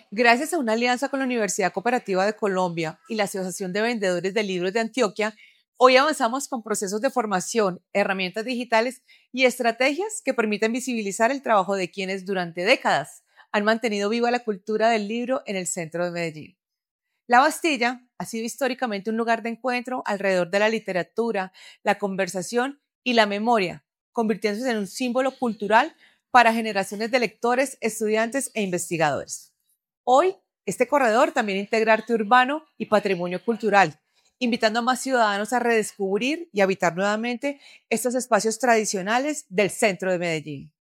Gracias a una alianza con la Universidad Cooperativa de Colombia y la Asociación de Vendedores de Libros de Antioquia, hoy avanzamos con procesos de formación, herramientas digitales y estrategias que permiten visibilizar el trabajo de quienes durante décadas han mantenido viva la cultura del libro en el centro de Medellín. La Bastilla ha sido históricamente un lugar de encuentro alrededor de la literatura, la conversación y la memoria, convirtiéndose en un símbolo cultural para generaciones de lectores, estudiantes e investigadores. Hoy, este corredor también integra arte urbano y patrimonio cultural, invitando a más ciudadanos a redescubrir y habitar nuevamente estos espacios tradicionales del centro de Medellín.